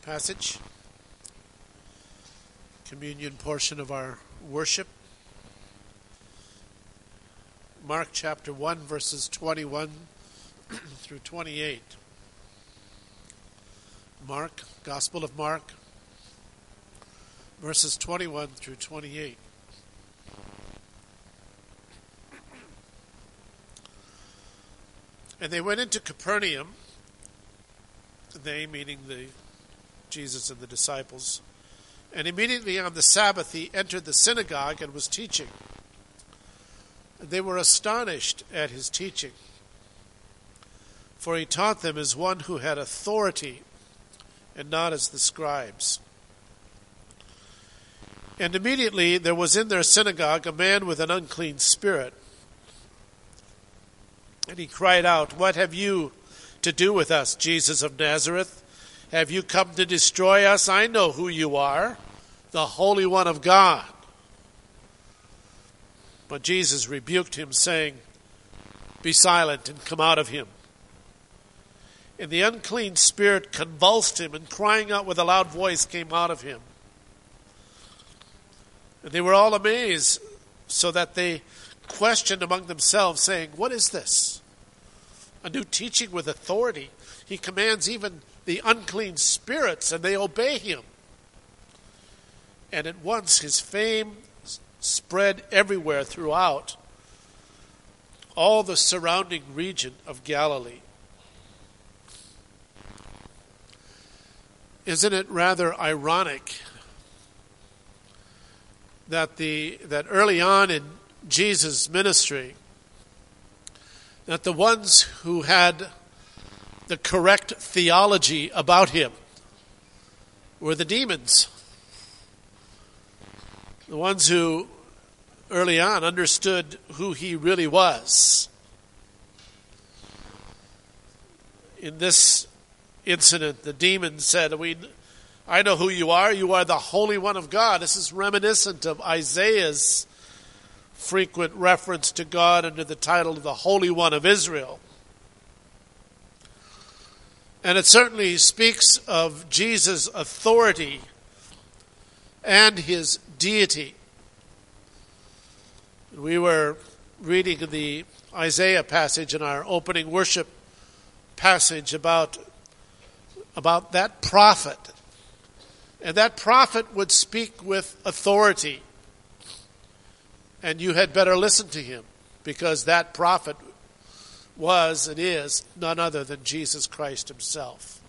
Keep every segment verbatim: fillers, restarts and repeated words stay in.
passage, communion portion of our worship. Mark chapter one, verses twenty-one through twenty-eight. Mark, Gospel of Mark, verses twenty-one through twenty-eight. And they went into Capernaum, they meaning the Jesus and the disciples, and immediately on the Sabbath he entered the synagogue and was teaching. And they were astonished at his teaching, for he taught them as one who had authority and not as the scribes. And immediately there was in their synagogue a man with an unclean spirit. And he cried out, "What have you to do with us, Jesus of Nazareth? Have you come to destroy us? I know who you are, the Holy One of God." But Jesus rebuked him, saying, "Be silent and come out of him." And the unclean spirit convulsed him, and crying out with a loud voice came out of him. And they were all amazed, so that they questioned among themselves, saying, "What is this? A new teaching with authority. He commands even the unclean spirits, and they obey him." And at once his fame spread everywhere throughout all the surrounding region of Galilee. Isn't it rather ironic that the that early on in Jesus' ministry, that the ones who had the correct theology about him were the demons. The ones who early on understood who he really was. In this incident, the demon said, "We, I know who you are. You are the Holy One of God." This is reminiscent of Isaiah's frequent reference to God under the title of the Holy One of Israel. And it certainly speaks of Jesus' authority and his deity. We were reading the Isaiah passage in our opening worship passage about, about that prophet. And that prophet would speak with authority. And you had better listen to him, because that prophet was and is none other than Jesus Christ himself.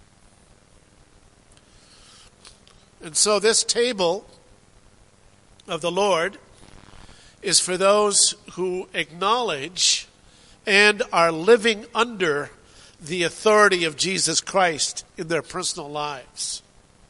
And so this table of the Lord is for those who acknowledge and are living under the authority of Jesus Christ in their personal lives.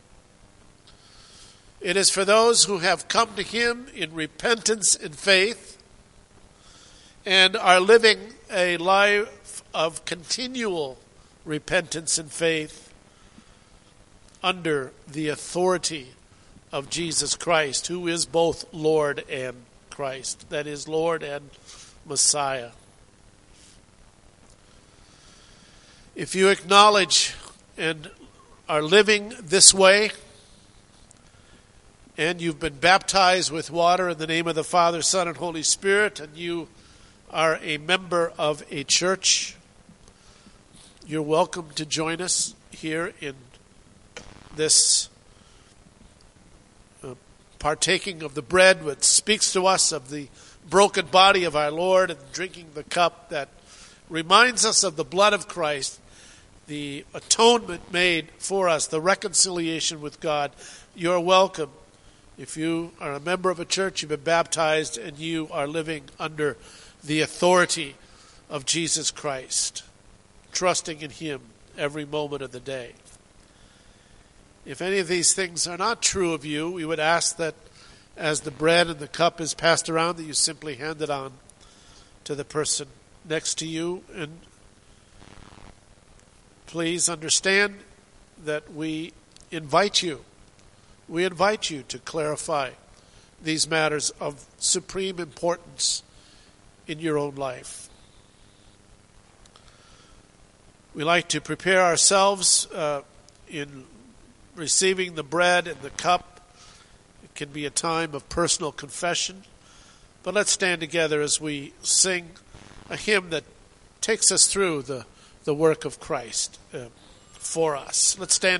It is for those who have come to him in repentance and faith and are living a life of continual repentance and faith under the authority of Jesus Christ, who is both Lord and Christ, that is, Lord and Messiah. If you acknowledge and are living this way, and you've been baptized with water in the name of the Father, Son, and Holy Spirit, and you are a member of a church, you're welcome to join us here in this uh, partaking of the bread, which speaks to us of the broken body of our Lord, and drinking the cup that reminds us of the blood of Christ, the atonement made for us, the reconciliation with God. You're welcome. If you are a member of a church, you've been baptized, and you are living under the authority of Jesus Christ, trusting in him every moment of the day. If any of these things are not true of you, we would ask that as the bread and the cup is passed around, that you simply hand it on to the person next to you. And please understand that we invite you We invite you to clarify these matters of supreme importance in your own life. We like to prepare ourselves uh, in receiving the bread and the cup. It can be a time of personal confession. But let's stand together as we sing a hymn that takes us through the, the work of Christ uh, for us. Let's stand.